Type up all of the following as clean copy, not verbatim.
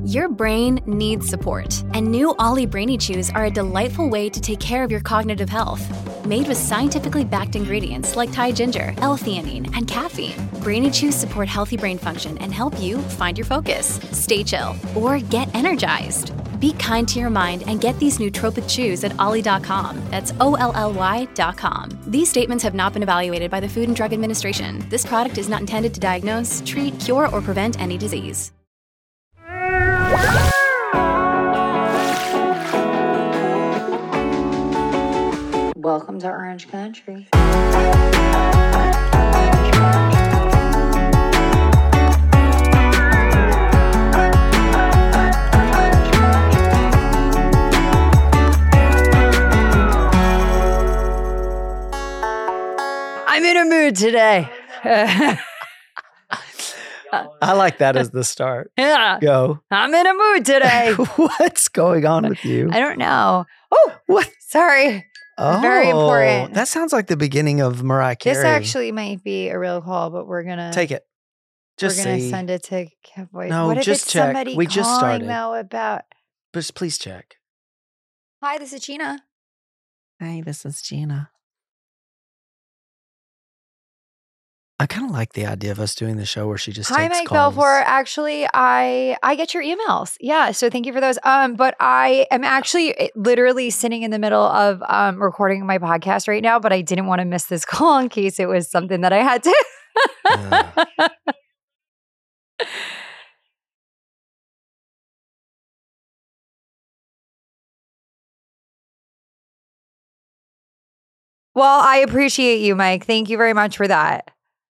Your brain needs support, and new Ollie Brainy Chews are a delightful way to take care of your cognitive health. Made with scientifically backed ingredients like Thai ginger, L-theanine, and caffeine, Brainy Chews support healthy brain function and help you find your focus, stay chill, or get energized. Be kind to your mind and get these nootropic chews at ollie.com. That's OLLY.com. These statements have not been evaluated by the Food and Drug Administration. This product is not intended to diagnose, treat, cure, or prevent any disease. Welcome to Orange Country. I'm in a mood today. I like that as the start. Yeah. Go. I'm in a mood today. What's going on with you? I don't know. Oh, What? sorry. Oh, Very important. That sounds like the beginning of Mariah Carey. This actually might be a real call, but we're gonna Take it. Just we're gonna see. send it to Cowboy. No, what if just it's check. somebody We just calling started. though about? Just please check. Hi, this is Gina. Hey, this is Gina. I kind of like the idea of us doing the show where she just Hi, takes Mike calls. Belfour. Actually, I get your emails. Yeah, so thank you for those. But I am actually literally sitting in the middle of recording my podcast right now, but I didn't want to miss this call in case it was something that I had to. Well, I appreciate you, Mike. Thank you very much for that.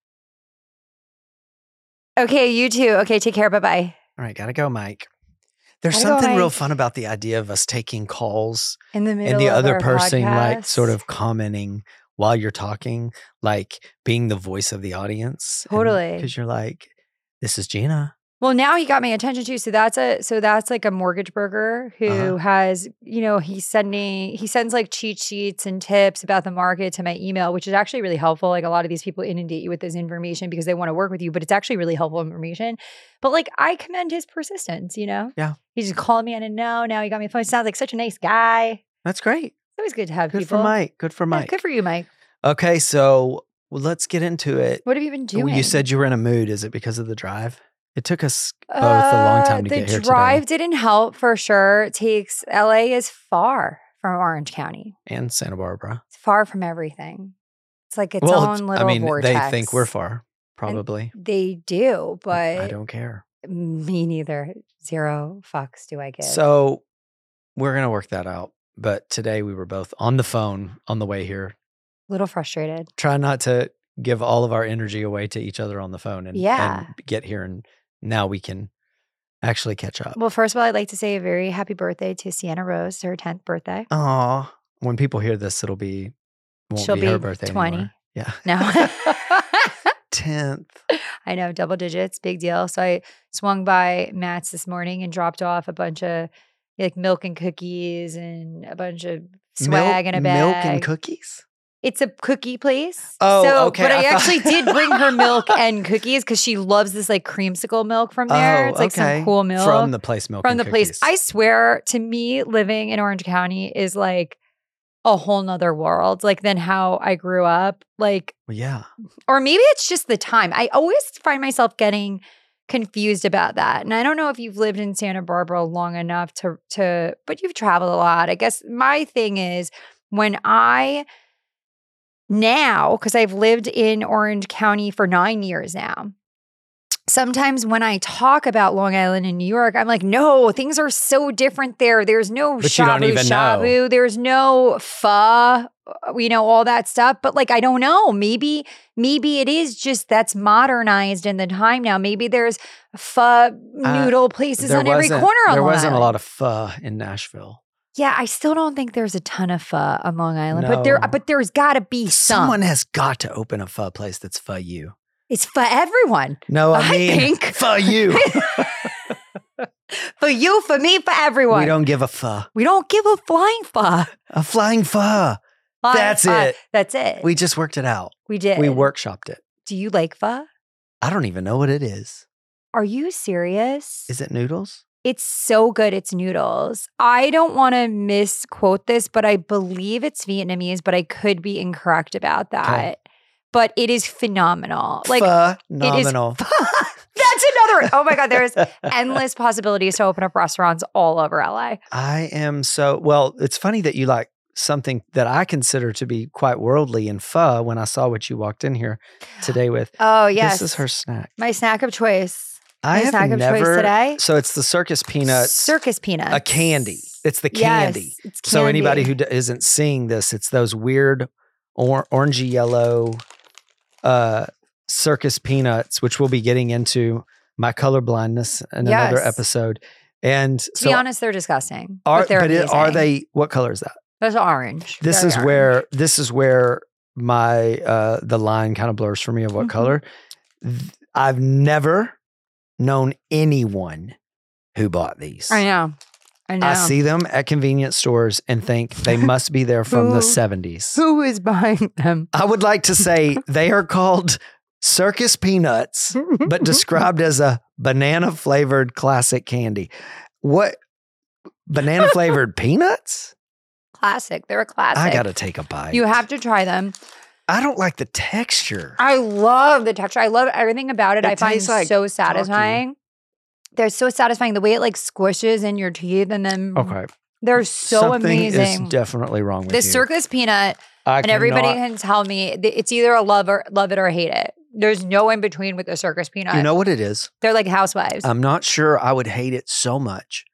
Okay, you too. Okay, take care. Bye-bye. All right, gotta go, Mike. There's Gotta go, something real Mike. fun about the idea of us taking calls In the middle and the of other our person like podcast. sort of commenting while you're talking, like being the voice of the audience. Totally. Because you're like, this is Gina. Well, now he got my attention too. So that's like a mortgage broker who Uh-huh. has, he sends like cheat sheets and tips about the market to my email, which is actually really helpful. Like a lot of these people inundate you with this information because they want to work with you, but it's actually really helpful information. But like I commend his persistence, Yeah. He just called me, I didn't know. Now he got me a phone. Sounds like such a nice guy. That's great. It's always good to have Good people. for Mike. Good for Yeah, Mike. good for you, Mike. Okay, so let's get into it. What have you been doing? Well, you said you were in a mood. Is it because of the drive? It took us both a long time to get here The drive today. didn't help for sure. LA is far from Orange County. And Santa Barbara. It's far from everything. It's like its Well, own little vortex. they think we're far, probably. They do, but I don't care. me neither. Zero fucks do I give. So we're going to work that out. But today we were both on the phone on the way here. a little frustrated. Try not to give all of our energy away to each other on the phone and get here. And now we can actually catch up. Well, first of all, I'd like to say a very happy birthday to Sienna Rose, her 10th birthday. Aw. When people hear this, won't She'll be her be birthday 20. anymore. Yeah. No. 10th. I know, double digits, big deal. So I swung by Matt's this morning and dropped off a bunch of like milk and cookies and a bunch of swag in a bag. Milk and cookies? It's a cookie place. Oh, okay. But I I thought- actually did bring her milk and cookies because she loves this like creamsicle milk from there. It's like some cool milk. From the place milk From and the place. cookies. I swear to me, living in Orange County is like a whole nother world, like than how I grew up. Like, Well, yeah. or maybe it's just the time. I always find myself getting confused about that. And I don't know if you've lived in Santa Barbara long enough to but you've traveled a lot. I guess my thing is when because I've lived in Orange County for 9 years now. Sometimes when I talk about Long Island and New York, I'm like, no, things are so different there. There's no But you don't even know. shabu. There's no pho, all that stuff. But like, I don't know. Maybe it is just that's modernized in the time now. Maybe there's pho noodle places on every corner on There Long wasn't a Island. lot of pho in Nashville. Yeah, I still don't think there's a ton of pho on Long Island, No. but there's got to be some. Someone has got to open a pho place that's pho you. It's for everyone. No, I mean think. pho you. For you, for me, for everyone. We don't give a pho. We don't give a flying pho. A flying pho. Flying That's pho. it. That's it. We just worked it out. We did. We workshopped it. Do you like pho? I don't even know what it is. Are you serious? Is it noodles? It's so good. It's noodles. I don't want to misquote this, but I believe it's Vietnamese, but I could be incorrect about that. Okay. But it is phenomenal. Like phenomenal. That's another. Oh my God, there's endless possibilities to open up restaurants all over LA. I am so, well, it's funny that you like something that I consider to be quite worldly in pho when I saw what you walked in here today with. Oh, yes. This is her snack. My snack of choice. I have never, today. So it's the Circus Peanuts. Circus Peanuts. A candy. It's the candy. Yes, it's candy. So anybody who isn't seeing this, it's those weird orangey yellow Circus Peanuts, which we'll be getting into my colorblindness in another episode. And to be honest, they're disgusting. Are they, what color is that? That's orange. This is where my, the line kind of blurs for me of what color. I've never known anyone who bought these. I know. I see them at convenience stores and think they must be there from the 70s. Who is buying them? I would like to say they are called Circus Peanuts, but described as a banana flavored classic candy. What? Banana flavored peanuts? Classic. They're a classic. I got to take a bite. You have to try them. I don't like the texture. I love the texture. I love everything about it. I find it like so satisfying. Talking. They're so satisfying. The way it like squishes in your teeth and then they're so Something amazing. Is definitely wrong with the Circus Peanut, and everybody can tell me it's either a love it or hate it. There's no in between with the Circus Peanut. You know what it is? They're like housewives. I'm not sure I would hate it so much.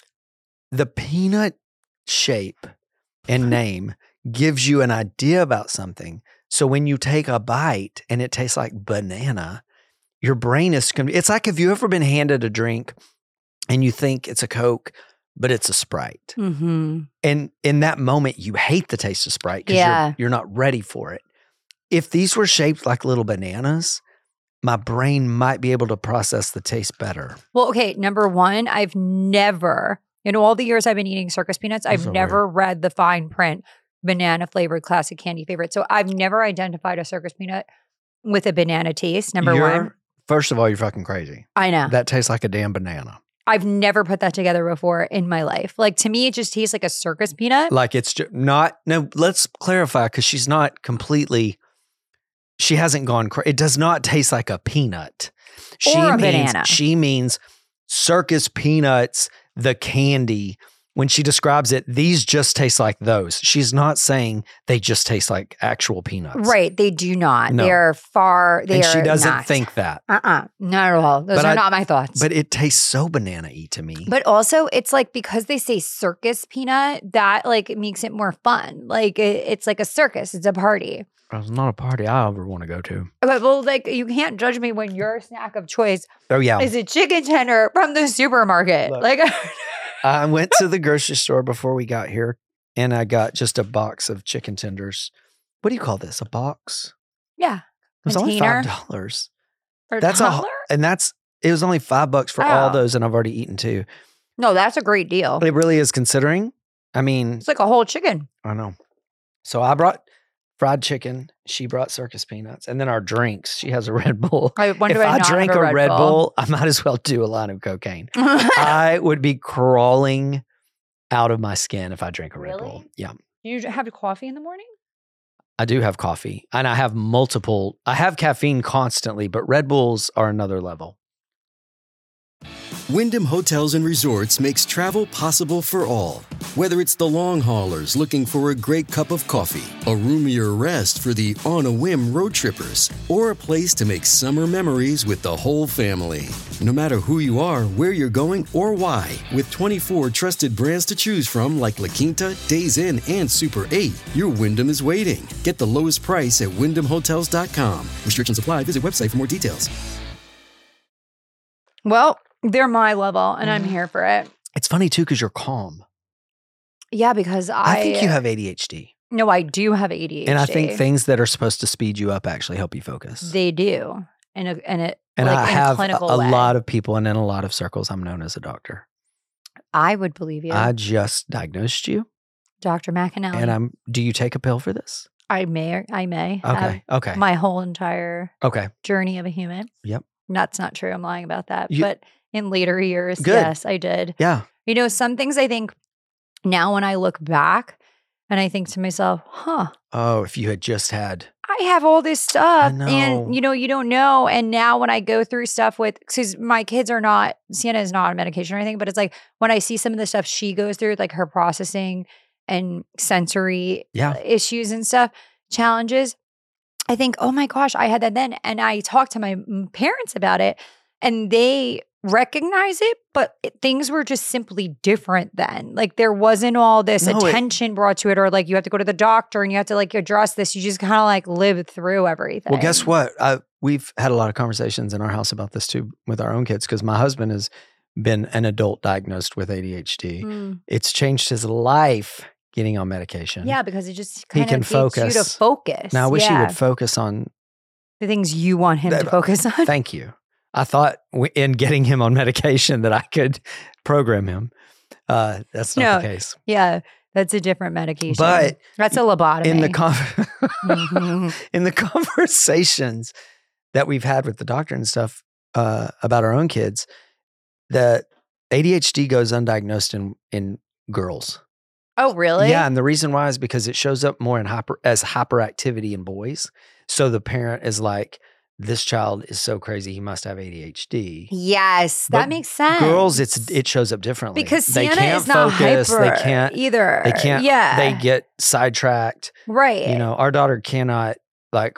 The peanut shape and name gives you an idea about something. So when you take a bite and it tastes like banana, your brain is, it's like, have you ever been handed a drink and you think it's a Coke, but it's a Sprite? Mm-hmm. And in that moment, you hate the taste of Sprite because you're not ready for it. If these were shaped like little bananas, my brain might be able to process the taste better. Well, okay, number one, I've never, in all the years I've been eating Circus Peanuts, I've never read the fine print banana flavored classic candy favorite. So I've never identified a Circus Peanut with a banana taste, number one. First of all, you're fucking crazy. I know. That tastes like a damn banana. I've never put that together before in my life. Like, to me, it just tastes like a Circus Peanut. Like it's just not, no, let's clarify because she's not completely, she hasn't gone crazy. It does not taste like a peanut. Banana. She means Circus Peanuts, the candy. When she describes it, these just taste like those. She's not saying they just taste like actual peanuts. Right. They do not. No. They're far, and she doesn't think that. Not at all. Those are not my thoughts. But it tastes so banana-y to me. But also, it's like, because they say Circus Peanut, that like makes it more fun. Like it's like a circus. It's a party. It's not a party I ever want to go to. But, well, like, you can't judge me when your snack of choice is a chicken tender from the supermarket. Look, like, I went to the grocery store before we got here, and I got just a box of chicken tenders. What do you call this? A box? Yeah. It was only $5. That's it was only $5 for all those, and I've already eaten 2. No, that's a great deal. It really is, considering. I mean, it's like a whole chicken. I know. So I brought fried chicken. She brought Circus Peanuts, and then our drinks. She has a Red Bull. If I drank a Red Bull, I might as well do a line of cocaine. I would be crawling out of my skin if I drank a Red Bull. Yeah. You have coffee in the morning? I do have coffee, and I have multiple. I have caffeine constantly, but Red Bulls are another level. Wyndham Hotels and Resorts makes travel possible for all. Whether it's the long haulers looking for a great cup of coffee, a roomier rest for the on-a-whim road trippers, or a place to make summer memories with the whole family. No matter who you are, where you're going, or why, with 24 trusted brands to choose from like La Quinta, Days Inn, and Super 8, your Wyndham is waiting. Get the lowest price at WyndhamHotels.com. Restrictions apply. Visit website for more details. Well, they're my level, and I'm here for it. It's funny, too, because you're calm. Yeah, because I think you have ADHD. No, I do have ADHD. And I think things that are supposed to speed you up actually help you focus. They do. And I have a lot of people, and in a lot of circles, I'm known as a doctor. I would believe you. I just diagnosed you. Dr. McAnally. And do you take a pill for this? I may. Okay. My whole entire journey of a human. Yep. That's not true. I'm lying about that. But in later years. Good. Yes, I did. Yeah. You know, some things I think now when I look back and I think to myself, Oh, if you had just had. I have all this stuff. know. And, you know, you don't know. And now when I go through stuff because my kids are not, Sienna is not on medication or anything, but it's like when I see some of the stuff she goes through, like her processing and sensory issues and stuff, challenges, I think, oh my gosh, I had that then. And I talked to my parents about it and they recognize it, but things were just simply different then. Like there wasn't all this attention brought to it, or like you have to go to the doctor and you have to like address this. You just kind of like live through everything. Well, guess what? We've had a lot of conversations in our house about this too with our own kids because my husband has been an adult diagnosed with ADHD. It's changed his life getting on medication. Yeah, because it just kind of gets focus. you to focus. Now, I wish he would focus on the things you want him to focus on. Thank you. I thought in getting him on medication that I could program him. That's not the case. Yeah, that's a different medication. But that's a lobotomy. In the conversations that we've had with the doctor and stuff about our own kids, the ADHD goes undiagnosed in girls. Oh, really? Yeah, and the reason why is because it shows up more as hyperactivity in boys. So the parent is like, this child is so crazy, he must have ADHD. Yes, that makes sense. Girls, it shows up differently. Because Sienna they can't is not focus, hyper they can't either. They can't. Yeah, they get sidetracked. Right. You know, our daughter cannot like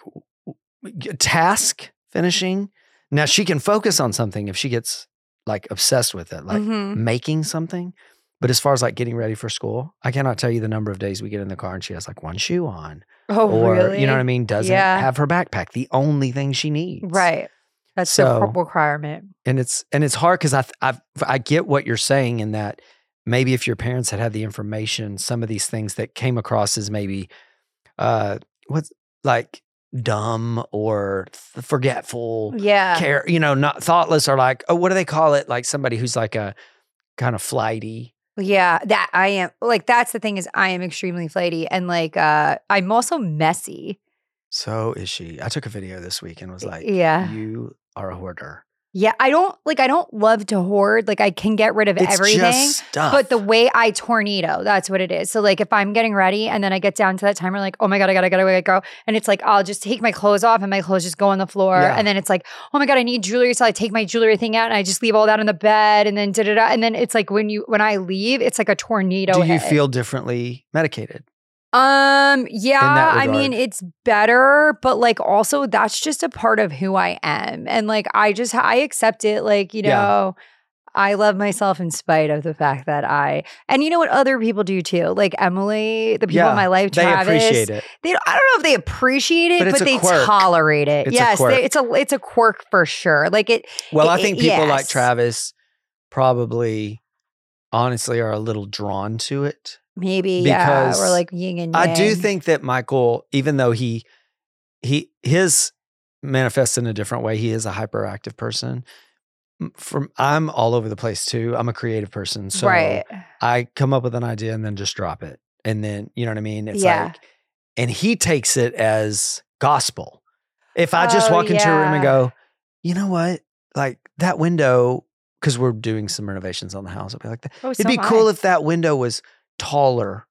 task finishing. Now she can focus on something if she gets like obsessed with it, like making something. But as far as like getting ready for school, I cannot tell you the number of days we get in the car and she has like one shoe on. Oh, or, really? You know what I mean? Doesn't have her backpack, the only thing she needs. Right. That's the requirement. And it's hard because I get what you're saying in that maybe if your parents had the information, some of these things that came across as maybe what's like dumb or forgetful, care, you know, not thoughtless, or like, oh, what do they call it? Like somebody who's like a kind of flighty. Yeah, that I am. Like that's the thing is I am extremely flighty and like I'm also messy. So is she. I took a video this week and was like, you are a hoarder. Yeah, I don't love to hoard. Like I can get rid of everything. Just stuff. But the way I tornado, that's what it is. So like if I'm getting ready and then I get down to that timer, like, oh my God, I gotta go. And it's like, I'll just take my clothes off and my clothes just go on the floor. Yeah. And then it's like, oh my God, I need jewelry. So I take my jewelry thing out and I just leave all that on the bed and then da-da-da. And then it's like when I leave, it's like a tornado. Do you feel differently medicated? Yeah, I mean, it's better, but like also that's just a part of who I am. And like, I accept it. Like, you know, I love myself in spite of the fact that and you know what other people do too? Like Emily, the people in my life, Travis. They appreciate it. I don't know if they appreciate it, but they quirk. tolerate it. It's yes, a quirk. It's a quirk for sure. Like it. Well, I think people like Travis probably honestly are a little drawn to it. Maybe, because or like yin and yang. I do think that Michael, even though his manifests in a different way, he is a hyperactive person. I'm all over the place too. I'm a creative person. So I come up with an idea and then just drop it. And then, you know what I mean? It's like, and he takes it as gospel. If I just walk into a room and go, you know what? Like that window, because we're doing some renovations on the house. I'll be like, it'd be cool if that window was taller.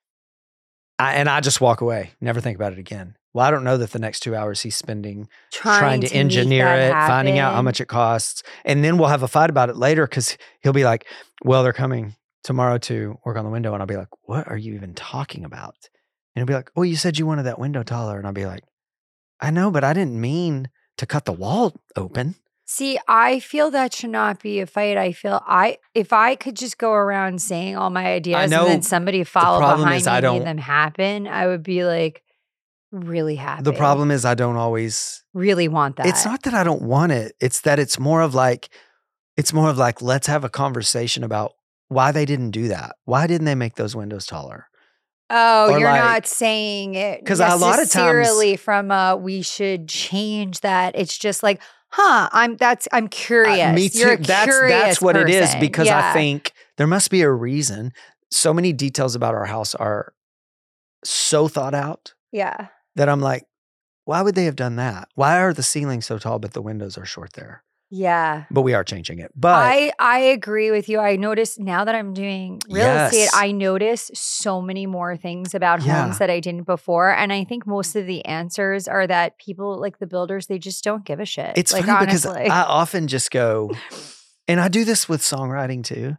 And I just walk away, never think about it again. Well, I don't know that the next 2 hours he's spending trying to engineer it, finding out how much it costs. And then we'll have a fight about it later because he'll be like, well, they're coming tomorrow to work on the window. And I'll be like, what are you even talking about? And he'll be like, well, you said you wanted that window taller. And I'll be like, I know, but I didn't mean to cut the wall open. See, I feel that should not be a fight. I feel if I could just go around saying all my ideas and then somebody follow behind me and made them happen, I would be like really happy. The problem is I don't always really want that. It's not that I don't want it. It's that it's more of like, let's have a conversation about why they didn't do that. Why didn't they make those windows taller? Oh, you're not saying it because a lot of times from we should change that. It's just like, I'm curious. Me too. You're a that's what person. It is because I think there must be a reason. So many details about our house are so thought out. Yeah. That I'm like, why would they have done that? Why are the ceilings so tall but the windows are short there? Yeah. But we are changing it. But I agree with you. I noticed now that I'm doing real estate, I notice so many more things about homes that I didn't before. And I think most of the answers are that people like the builders, they just don't give a shit. it's like, funny because honestly. I often just go, and I do this with songwriting too.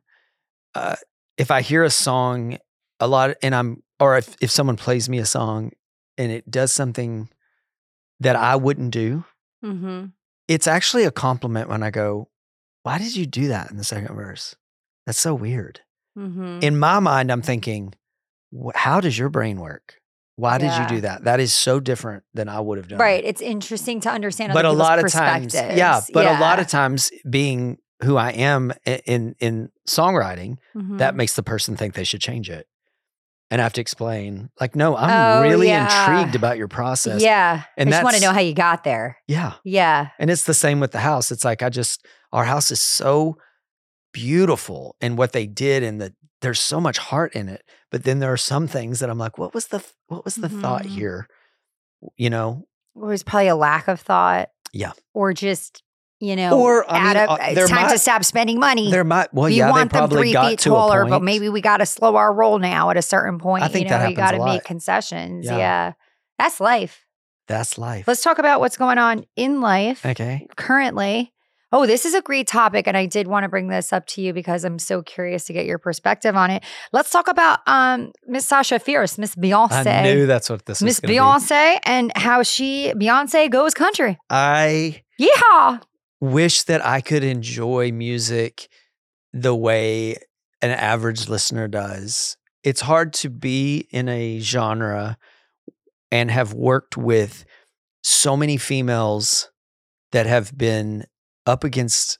If I hear a song a lot or if someone plays me a song and it does something that I wouldn't do, Mm-hmm. it's actually a compliment when I go, why did you do that in the second verse? That's so weird. Mm-hmm. In my mind, I'm thinking, how does your brain work? Why did you do that? That is so different than I would have done. Right. It's interesting to understand But other a lot of people's times, perspectives. a lot of times being who I am in songwriting, that makes the person think they should change it. And I have to explain, like, no, I'm really intrigued about your process. Yeah. And I just want to know how you got there. Yeah. Yeah. And it's the same with the house. It's like, our house is so beautiful in what they did, and there's so much heart in it. But then there are some things that I'm like, what was the thought here? You know? It was probably a lack of thought. Yeah. Or just, you know, or it's time to stop spending money. There might, well, we yeah, want they probably them 3 feet taller, but point. maybe we got to slow our roll now at a certain point. I think that happens you got a to lot. make concessions. Yeah. Yeah. That's life. That's life. Let's talk about what's going on in life currently. Oh, this is a great topic, and I did want to bring this up to you because I'm so curious to get your perspective on it. Let's talk about Miss Sasha Fierce, Miss Beyonce. I knew that's what this was Miss going to Beyonce and how Beyonce goes country. Yeehaw! Wish that I could enjoy music the way an average listener does. It's hard to be in a genre and have worked with so many females that have been up against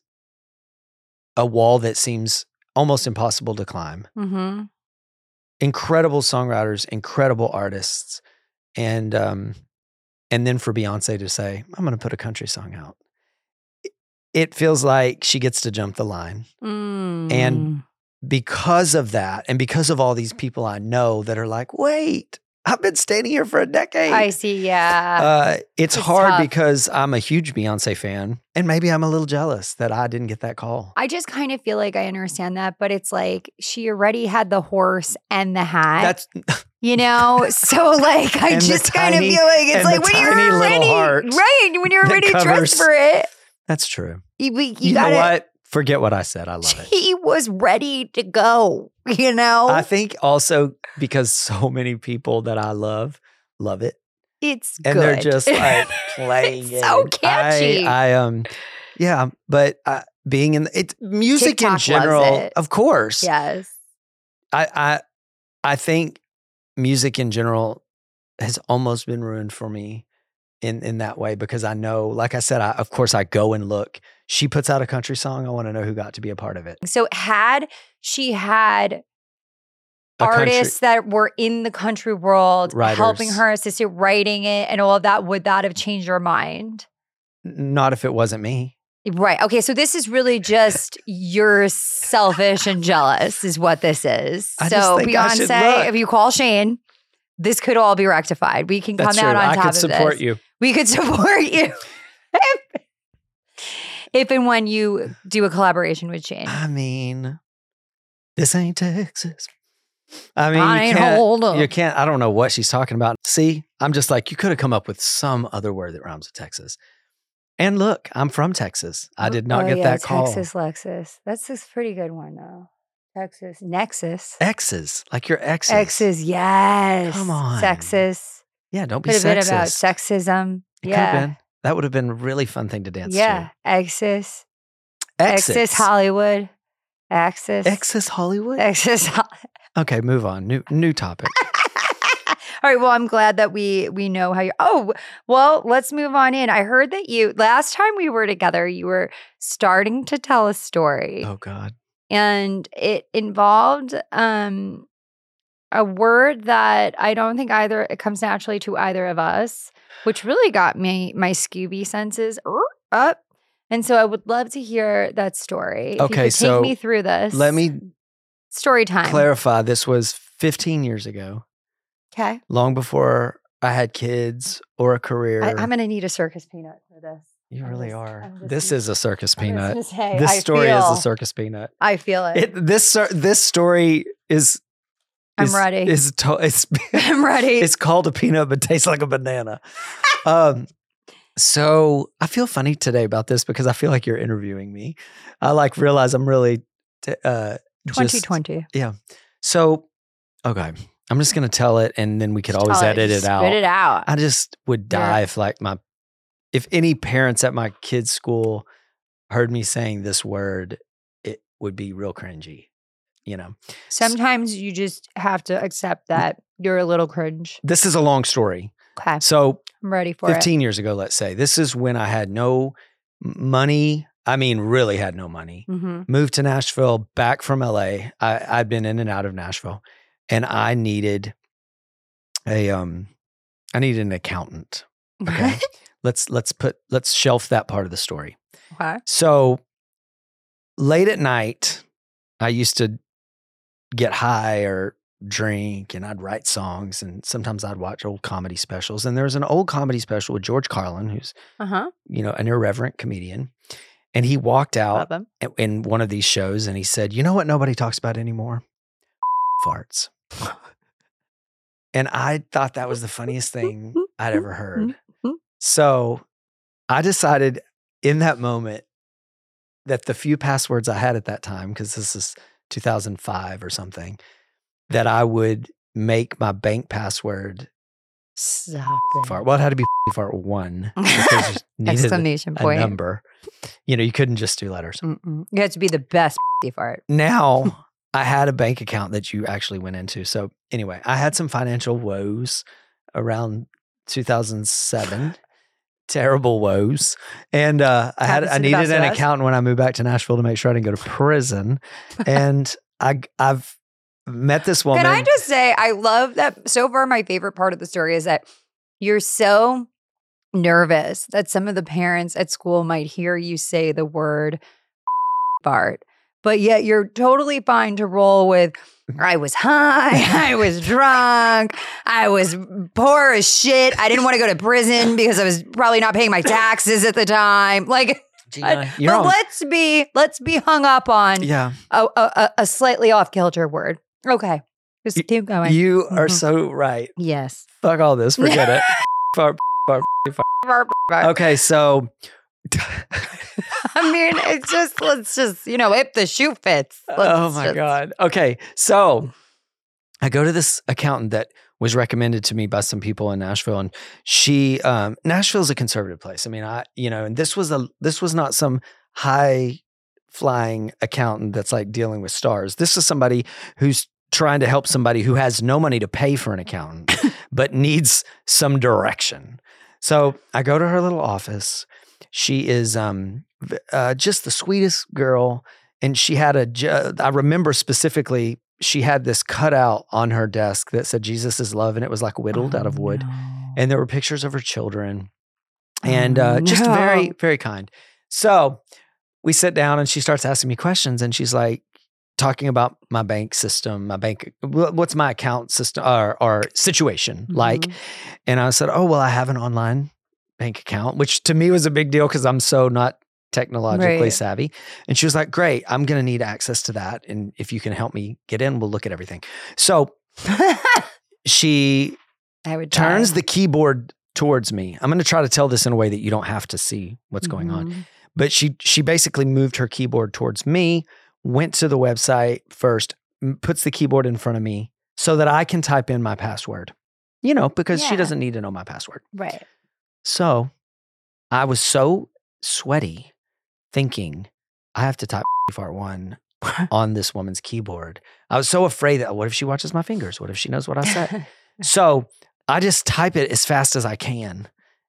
a wall that seems almost impossible to climb. Mm-hmm. Incredible songwriters, incredible artists. And then for Beyonce to say, I'm going to put a country song out. It feels like she gets to jump the line. And because of that, and because of all these people I know that are like, wait, I've been standing here for a decade. I see, yeah. It's hard tough. because I'm a huge Beyonce fan, and maybe I'm a little jealous that I didn't get that call. I just kind of feel like I understand that, but it's like she already had the horse and the hat. That's you know, so like I just kind of feel like it's like when you're ready, right? When you're already dressed for it. That's true. You know what? Forget what I said. I love it. He was ready to go, you know? I think also because so many people that I love it. It's and good. They're just like playing it's so catchy. Yeah, but being in music TikTok in general, loves it. of course. Yes. I think music in general has almost been ruined for me in that way, because I know, like I said, of course I go and look. She puts out a country song, I want to know who got to be a part of it. So had she had artists that were in the country world helping her assist you writing it and all of that, would that have changed your mind? Not if it wasn't me. Right. Okay. So this is really just you're selfish and jealous is what this is. So Beyonce, if you call Shane, this could all be rectified. We can come out on top of this. I could support you. We could support you. If and when you do a collaboration with Shane. I mean, this ain't Texas. I mean, you can't, I don't know what she's talking about. See, I'm just like, you could have come up with some other word that rhymes with Texas. And look, I'm from Texas. I did not get that call. Texas Lexus. That's a pretty good one, though. Texas Nexus. X's, like your exes. Exes, yes. Come on. Sexist. Yeah, don't be sexist. Could have been about It sexism. could have been. That would have been a really fun thing to dance to. Yeah, Exes. Exes Hollywood. Exes Hollywood? Exes. Okay, move on. New topic. All right. Well, I'm glad that we know how you. Oh, well, let's move on in. I heard that last time we were together, you were starting to tell a story. Oh God. And it involved a word that I don't think it comes naturally to either of us, which really got my Scooby senses up. And so I would love to hear that story. Okay, if you could so take me through this. Let me story time. Clarify. This was 15 years ago. Okay. Long before I had kids or a career. I'm going to need a circus peanut for this. You really just- are. I'm just This gonna- is a circus I'm just peanut. gonna say, This I story is feel- a circus peanut. I feel it. This story is. I'm ready. I'm ready. It's called a peanut, but tastes like a banana. So I feel funny today about this because I feel like you're interviewing me. I realize I'm really 2020. So, okay, I'm just gonna tell it, and then we could always edit it out. Spit it out. I just would die if any parents at my kids' school heard me saying this word, it would be real cringy. Sometimes you just have to accept that you're a little cringe. This is a long story. Okay. So I'm ready for 15 years ago, let's say, this is when I had no money. I mean, really had no money. it. Mm-hmm. Moved to Nashville, back from LA. I'd been in and out of Nashville, and I needed an accountant. Okay. let's shelf that part of the story. Okay. So late at night, I used to get high or drink, and I'd write songs, and sometimes I'd watch old comedy specials. And there was an old comedy special with George Carlin, who's an irreverent comedian. And he walked out in one of these shows and he said, "You know what nobody talks about anymore? Farts." And I thought that was the funniest thing I'd ever heard. So I decided in that moment that the few passwords I had at that time, because this is 2005 or something, that I would make my bank password Stop it. fart. Well, it had to be fart one. Because you needed Exclamation a point. number. You couldn't just do letters. Mm-mm. You have to be the best fart. Now, I had a bank account that you actually went into. So anyway, I had some financial woes around 2007. Terrible woes. And I needed an accountant when I moved back to Nashville to make sure I didn't go to prison. And I've met this woman. Can I just say, I love that. So far, my favorite part of the story is that you're so nervous that some of the parents at school might hear you say the word fart, but yet you're totally fine to roll with, I was high, I was drunk, I was poor as shit, I didn't want to go to prison because I was probably not paying my taxes at the time. Gina, but let's be hung up on a slightly off kilter word. Okay, just keep going. You are so right. Yes. Fuck all this. Forget it. Fart. Okay, so I mean, let's just, if the shoe fits. Oh my God. Okay, so I go to this accountant that was recommended to me by some people in Nashville, and she, Nashville's a conservative place. I mean, and this was not some high flying accountant that's like dealing with stars. This is somebody who's trying to help somebody who has no money to pay for an accountant, but needs some direction. So I go to her little office. She is just the sweetest girl. And she had I remember specifically, she had this cutout on her desk that said Jesus is love. And it was like whittled out of wood. No. And there were pictures of her children. And just very, very kind. So we sit down and she starts asking me questions. And she's like, talking about my bank system, what's my account system or situation like? And I said, oh, well, I have an online bank account, which to me was a big deal because I'm so not technologically savvy. And she was like, great, I'm going to need access to that. And if you can help me get in, we'll look at everything. So she turns the keyboard towards me. I'm going to try to tell this in a way that you don't have to see what's going on. But she basically moved her keyboard towards me, went to the website first, puts the keyboard in front of me so that I can type in my password, because she doesn't need to know my password. Right. So I was so sweaty thinking I have to type fart one on this woman's keyboard. I was so afraid that what if she watches my fingers? What if she knows what I said? So I just type it as fast as I can.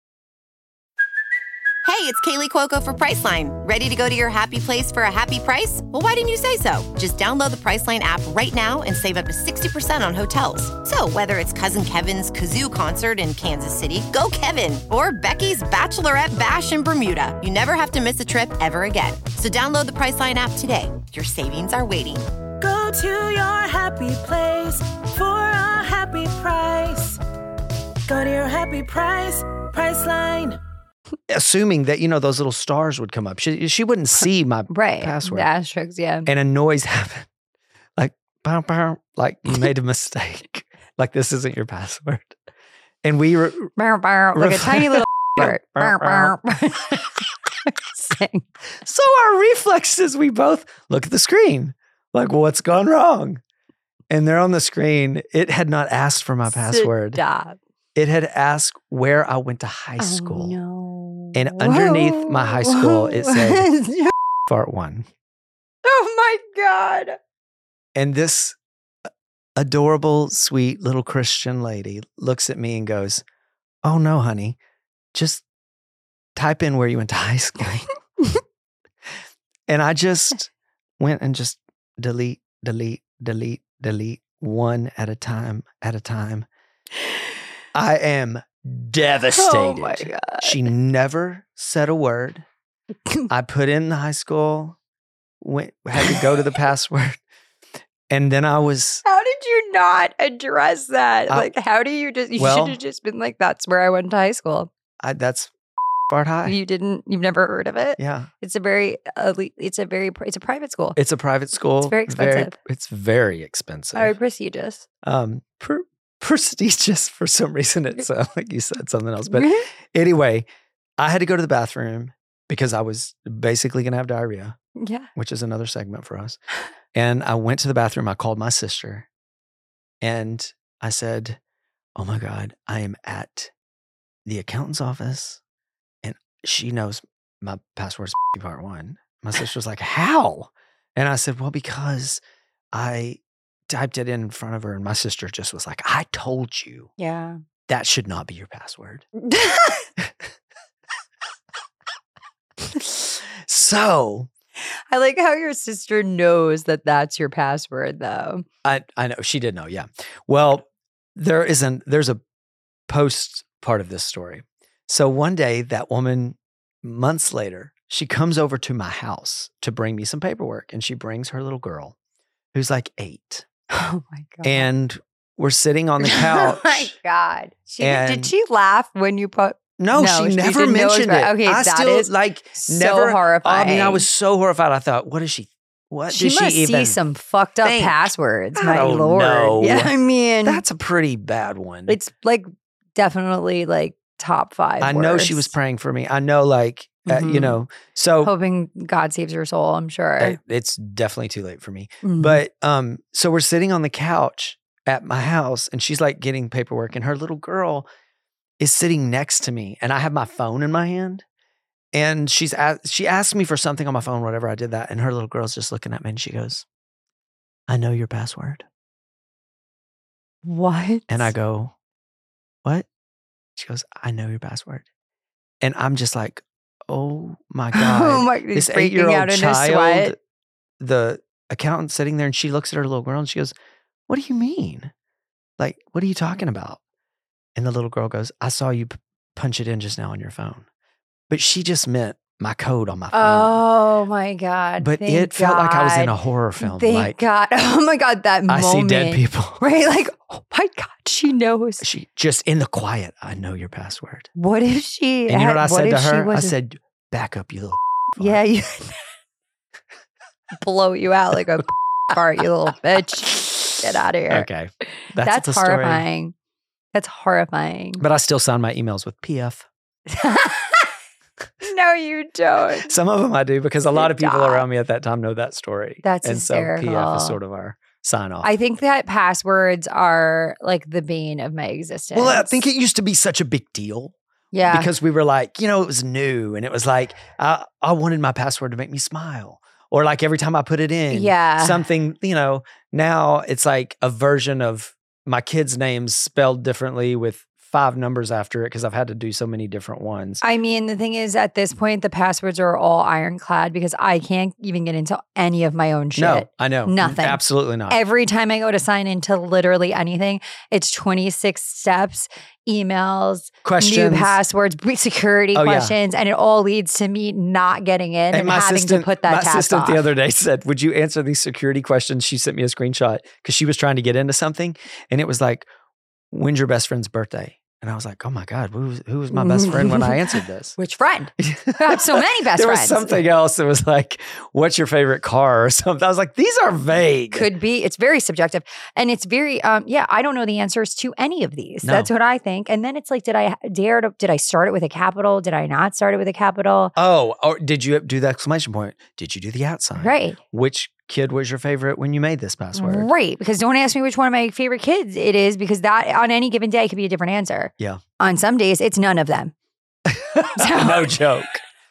Hey, it's Kaylee Cuoco for Priceline. Ready to go to your happy place for a happy price? Well, why didn't you say so? Just download the Priceline app right now and save up to 60% on hotels. So whether it's Cousin Kevin's Kazoo Concert in Kansas City, go Kevin, or Becky's Bachelorette Bash in Bermuda, you never have to miss a trip ever again. So download the Priceline app today. Your savings are waiting. Go to your happy place for a happy price. Go to your happy price, Priceline. assuming that, those little stars would come up. She wouldn't see my password. The asterisks, yeah. And a noise happened. Like, pow, pow, like you made a mistake. Like, this isn't your password. And we were like a tiny little bird. So our reflexes, we both look at the screen. Like, what's gone wrong? And there on the screen, it had not asked for my password. Stop. It had asked where I went to high school. No. And underneath my high school, it said Fart 1. Oh my God. And this adorable, sweet little Christian lady looks at me and goes, "Oh no, honey, just type in where you went to high school." And I just went and just delete one at a time. I am devastated. Oh my God. She never said a word. I put in the high school, had to go to the password. And then I was... How did you not address that? How do you just... You should have just been like, that's where I went to high school. That's Bard High. You've never heard of it? Yeah. It's a very elite, it's a private school. It's a private school. It's very expensive. It's very expensive. Very prestigious. Prestigious for some reason. It's like you said something else. But anyway, I had to go to the bathroom because I was basically going to have diarrhea. Yeah. Which is another segment for us. And I went to the bathroom. I called my sister and I said, "Oh my God, I am at the accountant's office and she knows my password's Part 1. My sister was like, "How?" And I said, "Well, because I typed it in front of her." And my sister just was like, "I told you. Yeah. That should not be your password." So I like how your sister knows that that's your password, though. I know. She did know, yeah. Well, there's a post part of this story. So one day, that woman, months later, she comes over to my house to bring me some paperwork. And she brings her little girl, who's like 8. Oh my God. And we're sitting on the couch. Oh my God. Did she laugh when you put... No, she never mentioned it. Okay, I that still is so never horrifying. I mean, I was so horrified. I thought, what she must see some fucked up think? passwords, I my don't Lord. know. Yeah, I mean, that's a pretty bad one. It's like definitely like top 5. I know she was praying for me. I know, so hoping God saves her soul. I'm sure it's definitely too late for me. Mm-hmm. But so we're sitting on the couch at my house, and she's like getting paperwork, and her little girl is sitting next to me, and I have my phone in my hand, and she asked me for something on my phone, whatever. I did that, and her little girl's just looking at me, and she goes, "I know your password." What? And I go, "What?" She goes, "I know your password." And I'm just like, oh my God. Oh my, this freaking 8-year-old out in his child, sweat. the accountant sitting there, and she looks at her little girl and she goes, "What do you mean? Like, what are you talking about?" And the little girl goes, "I saw you punch it in just now on your phone." But she just meant my code on my phone. Oh my God. But Thank it felt God. like I was in a horror film. Thank God. Oh my God, that moment. I see dead people. Right? Like, oh my God, she knows. She just in the quiet, "I know your password." What if she... And you know what I said to her? I was said, "Back up, you little Yeah, you... blow you out like a fart, you little bitch. Get out of here. Okay. That's the horrifying. Story. That's horrifying. But I still sign my emails with PF. No, you don't. Some of them I do, because a lot of people Stop. around me at that time know that story. That's and hysterical. So PF is sort of our sign off. I think that passwords are like the bane of my existence. Well, I think it used to be such a big deal. Yeah. Because we were like, it was new, and it was like, I wanted my password to make me smile. Or like every time I put it in, something, now it's like a version of my kids' names spelled differently with 5 numbers after it, because I've had to do so many different ones. I mean, the thing is, at this point, the passwords are all ironclad because I can't even get into any of my own shit. No, I know. Nothing. Absolutely not. Every time I go to sign into literally anything, it's 26 steps, emails, questions, new passwords, security questions, and it all leads to me not getting in and having to put that task off. My assistant the other day said, "Would you answer these security questions?" She sent me a screenshot because she was trying to get into something, and it was like, "When's your best friend's birthday?" And I was like, oh my God, who was my best friend when I answered this? Which friend? I have so many best there friends. was something else that was like, what's your favorite car or something? I was like, these are vague. Could be. It's very subjective. And it's very, I don't know the answers to any of these. No. That's what I think. And then it's like, did I start it with a capital? Did I not start it with a capital? Oh, or did you do the exclamation point? Did you do the @ Right. Which kid was your favorite when you made this password? Right. Because don't ask me which one of my favorite kids it is, because that on any given day could be a different answer. Yeah. On some days, it's none of them. No joke.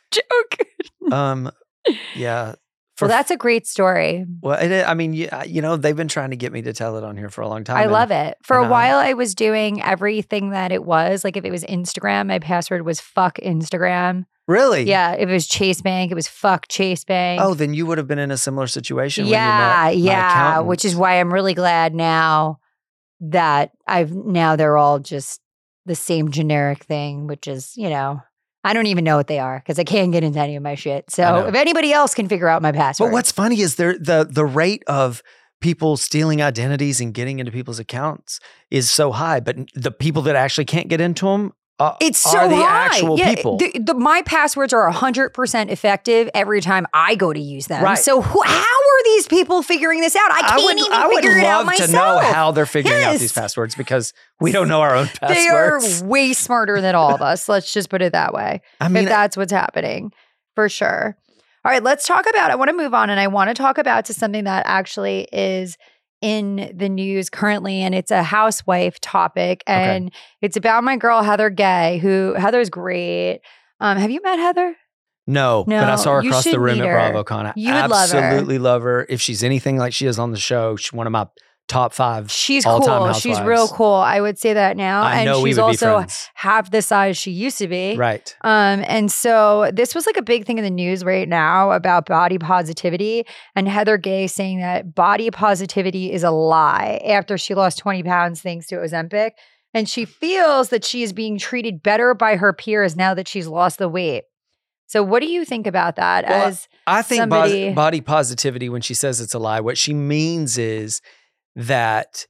Joke. Yeah. Well, that's a great story. Well, they've been trying to get me to tell it on here for a long time. I love it. For a while, I was doing everything that it was. Like if it was Instagram, my password was fuck Instagram. Really? Yeah. If it was Chase Bank, it was fuck Chase Bank. Oh, then you would have been in a similar situation. Yeah. When you met my accountant. Which is why I'm really glad now that they're all just the same generic thing, which is, I don't even know what they are because I can't get into any of my shit. So if anybody else can figure out my password. But what's funny is the rate of people stealing identities and getting into people's accounts is so high, but the people that actually can't get into them it's so are the high. actual people. My passwords are 100% effective every time I go to use them. Right. So how are these people figuring this out? I can't even figure it out myself. I would love to know how they're figuring out these passwords because we don't know our own passwords. They are way smarter than all of us. Let's just put it that way. I mean, if that's what's happening, for sure. All right, let's talk about, I want to move on and I want to talk about something that actually is in the news currently, and it's a housewife topic, and it's about my girl Heather Gay, Heather's great. Have you met Heather? No, but I saw her across the room at BravoCon. I You would love her. Absolutely love her. If she's anything like she is on the show, she's one of my top 5 She's all-time cool. housewives. She's real cool. I would say that now. I know and we she's would be also friends. half the size she used to be. Right. And so this was like a big thing in the news right now about body positivity, and Heather Gay saying that body positivity is a lie after she lost 20 pounds thanks to Ozempic. And she feels that she is being treated better by her peers now that she's lost the weight. So what do you think about that? Well, I think body positivity, when she says it's a lie, what she means is that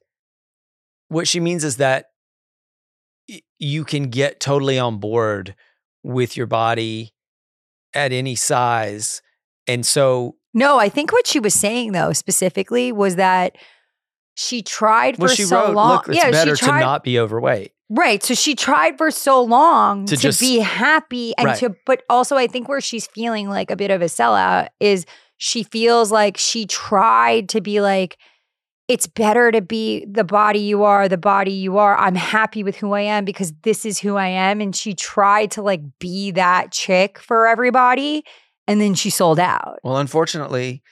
you can get totally on board with your body at any size. And so no, I think what she was saying though specifically was that she tried for so long. Look, it's better to not be overweight. Right. So she tried for so long to just be happy and but also I think where she's feeling like a bit of a sellout is she feels like she tried to be like, it's better to be the body you are. I'm happy with who I am because this is who I am. And she tried to like be that chick for everybody. And then she sold out. Well, unfortunately,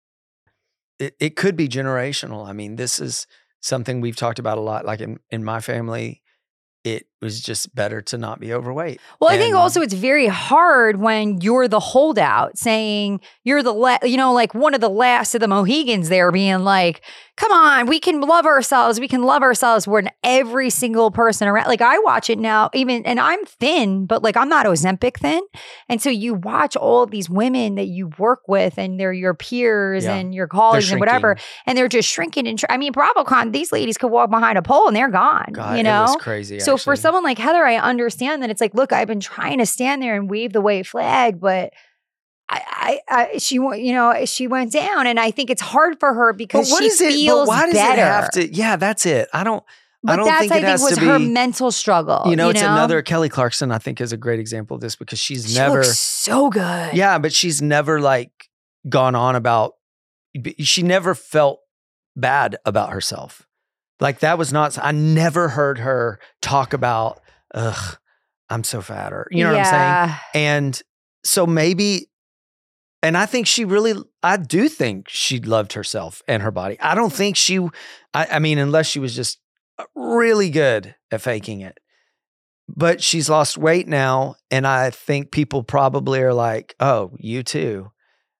it could be generational. I mean, this is something we've talked about a lot. Like in my family, it was just better to not be overweight. Well, I think also it's very hard when you're the holdout saying you're the, like one of the last of the Mohegans there being like, come on, we can love ourselves. When every single person around, like I watch it now and I'm thin, but like I'm not Ozempic thin. And so you watch all of these women that you work with and they're your peers and your colleagues and whatever, and they're just shrinking. And BravoCon, these ladies could walk behind a pole and they're gone, God, it was crazy. So for someone like Heather, I understand that it's like, look, I've been trying to stand there and wave the white flag, but she went down, and I think it's hard for her because she feels better. It have to? Yeah, that's it. I don't think it has to be her mental struggle. It's another Kelly Clarkson. I think is a great example of this because she never looks so good. Yeah, but she's never like gone on about. She never felt bad about herself. Like that was not. I never heard her talk about. I'm so fat, or you know what I'm saying. And so maybe. And I do think she loved herself and her body. I don't think unless she was just really good at faking it. But she's lost weight now. And I think people probably are like, oh, you too.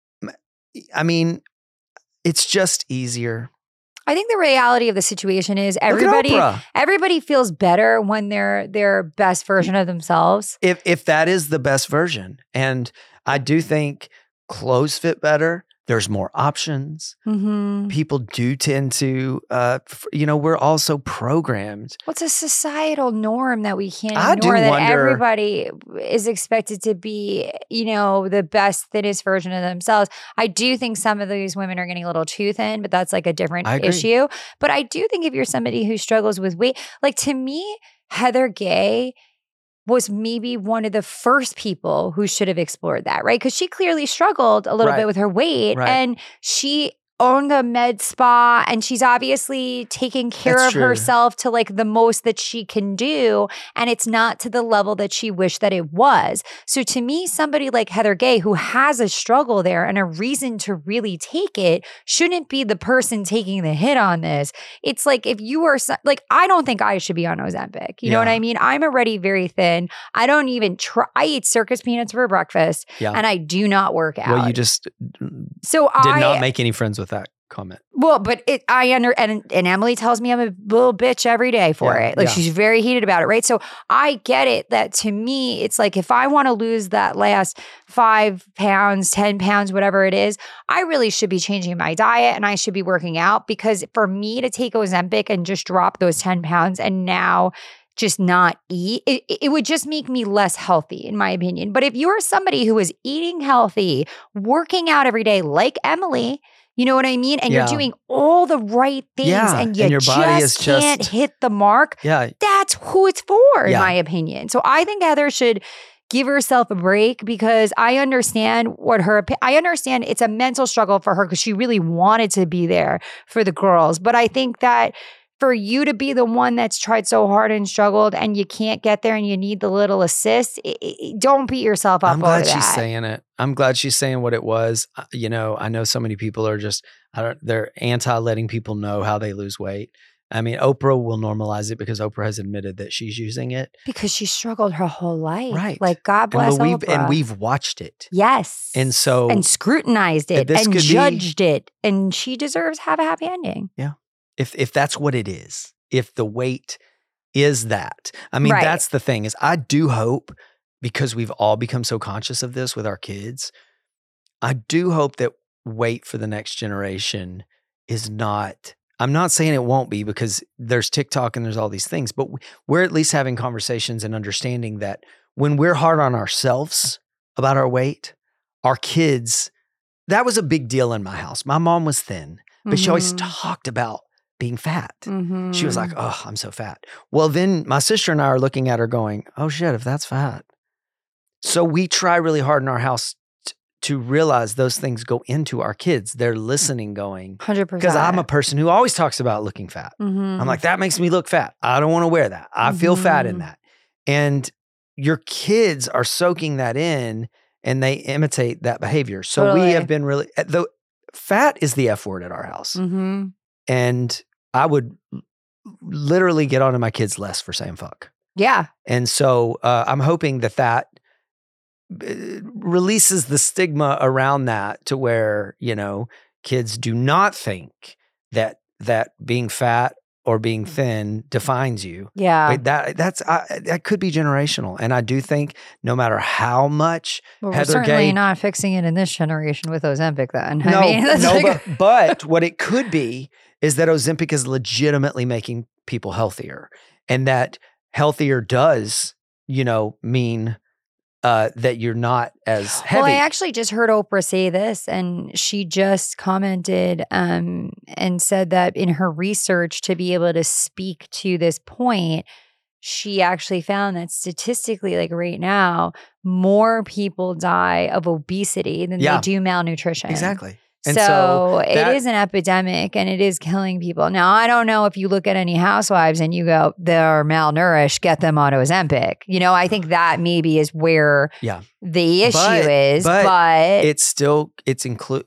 I mean, it's just easier. I think the reality of the situation is everybody feels better when they're their best version of themselves. If that is the best version. And I do think clothes fit better. There's more options. Mm-hmm. People do tend to, we're also programmed. What's a societal norm that we can't I do ignore? That wonder- everybody is expected to be, the best, thinnest version of themselves. I do think some of these women are getting a little too thin, but that's like a different I agree. issue. But I do think if you're somebody who struggles with weight, like to me, Heather Gay was maybe one of the first people who should have explored that, right? Because she clearly struggled a little Right. bit with her weight, Right. and she owned a med spa, and she's obviously taking care That's of true. herself to like the most that she can do, and it's not to the level that she wished that it was. So to me, somebody like Heather Gay, who has a struggle there and a reason to really take it, shouldn't be the person taking the hit on this. It's like if you are like, I don't think I should be on Ozempic. You know what Yeah. I mean? I'm already very thin. I don't even try. I eat circus peanuts for breakfast, Yeah. and I do not work out. Well, you just so did not make any friends with that comment. Well, but and Emily tells me I'm a little bitch every day for Yeah, it. Like yeah. she's very heated about it, right? So I get it that to me, it's like if I want to lose that last 5 pounds, 10 pounds, whatever it is, I really should be changing my diet and I should be working out, because for me to take Ozempic and just drop those 10 pounds and now just not eat, it would just make me less healthy, in my opinion. But if you're somebody who is eating healthy, working out every day like Emily, you know what I mean? And Yeah. you're doing all the right things, Yeah, and you and your body is can't just- hit the mark. Yeah. That's who it's for, in Yeah. my opinion. So I think Heather should give herself a break, because I understand I understand it's a mental struggle for her, because she really wanted to be there for the girls. But I think that for you to be the one that's tried so hard and struggled and you can't get there and you need the little assist, don't beat yourself up I'm over glad that. she's saying it. I'm glad she's saying what it was. I know so many people are just, they're anti letting people know how they lose weight. I mean, Oprah will normalize it because Oprah has admitted that she's using it. Because she struggled her whole life. Right. Like, God bless Oprah. And we've watched it. Yes. And so and scrutinized it this and could be- judged it. And she deserves to have a happy ending. if that's what it is, if the weight is that, I mean, Right. that's the thing is I do hope, because we've all become so conscious of this with our kids, I do hope that weight for the next generation is not, I'm not saying it won't be, because there's TikTok and there's all these things, but we're at least having conversations and understanding that when we're hard on ourselves about our weight, our kids, that was a big deal in my house. My mom was thin, but she always talked about being fat. Mm-hmm. She was like, oh, I'm so fat. Well, then my sister and I are looking at her going, oh shit, if that's fat. So we try really hard in our house to realize those things go into our kids. They're listening going, 100%. because I'm a person who always talks about looking fat. Mm-hmm. I'm like, that makes me look fat. I don't want to wear that. I feel fat in Mhm. that. And your kids are soaking that in and they imitate that behavior. So we Totally. have been really, fat is the F word at our house. Mm-hmm. And I would literally get onto my kids less for saying fuck. Yeah. And so I'm hoping that releases the stigma around that to where, kids do not think that being fat or being thin defines you. Yeah. But that could be generational. And I do think no matter how much Well, we're Heather certainly Gay not fixing it in this generation with Ozempic then. No, I mean, that's no, like- but what it could be is that Ozempic is legitimately making people healthier, and that healthier does, mean that you're not as heavy. Well, I actually just heard Oprah say this, and she just commented and said that in her research to be able to speak to this point, she actually found that statistically, like right now, more people die of obesity than Yeah. they do malnutrition. Exactly. And So, that- it is an epidemic and it is killing people. Now, I don't know if you look at any housewives and you go, they're malnourished, get them on Ozempic. I think that maybe is where Yeah. the issue But- is. but But it's still it's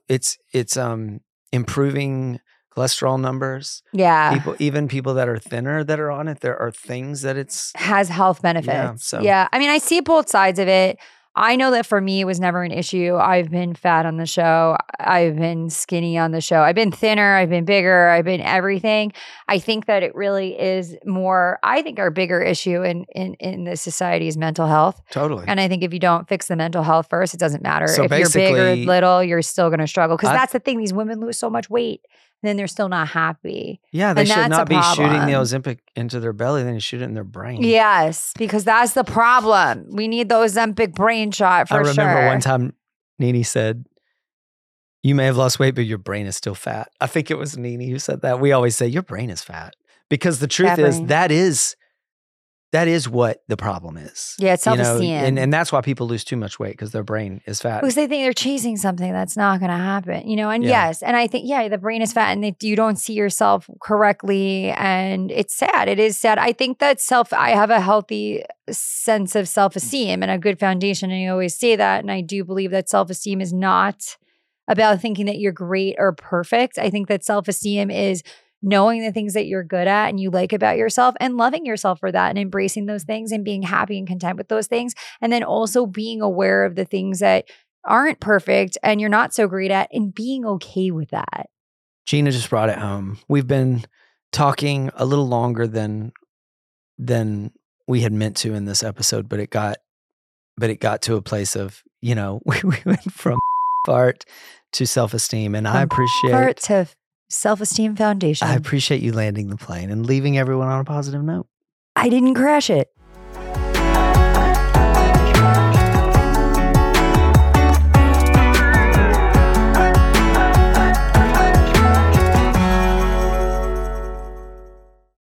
improving cholesterol numbers. yeah, Even people that are thinner that are on it, there are things that it's has health benefits. so- Yeah. I mean, I see both sides of it. I know that for me, it was never an issue. I've been fat on the show. I've been skinny on the show. I've been thinner. I've been bigger. I've been everything. I think that it really is more, I think our bigger issue in this society is mental health. Totally. And I think if you don't fix the mental health first, it doesn't matter. So if you're big or basically- little, you're still going to struggle. Because that's the thing. These women lose so much weight. Then they're still not happy. Yeah, they And should that's not a be shooting the problem. Ozempic into their belly, then you shoot it in their brain. Yes, because that's the problem. We need the Ozempic brain shot for sure. I remember one time Nene said, you may have lost weight, but your brain is still fat. I think it was Nene who said that. We always say, your brain is fat. Because the truth Fat is, brain. that is what the problem is. Yeah, it's You know, self-esteem. and that's why people lose too much weight, because their brain is fat. Because they think they're chasing something that's not going to happen, you know? And Yeah. yes, and I think, the brain is fat and you don't see yourself correctly. And it's sad. It is sad. I think that I have a healthy sense of self-esteem and a good foundation. And I always say that. And I do believe that self-esteem is not about thinking that you're great or perfect. I think that self-esteem is knowing the things that you're good at and you like about yourself and loving yourself for that and embracing those things and being happy and content with those things. And then also being aware of the things that aren't perfect and you're not so great at and being okay with that. Gina just brought it home. We've been talking a little longer than we had meant to in this episode, but it got to a place of, we went from fart to self-esteem, and I appreciate Fart to self-esteem foundation. you landing the plane and leaving everyone on a positive note. I didn't crash it.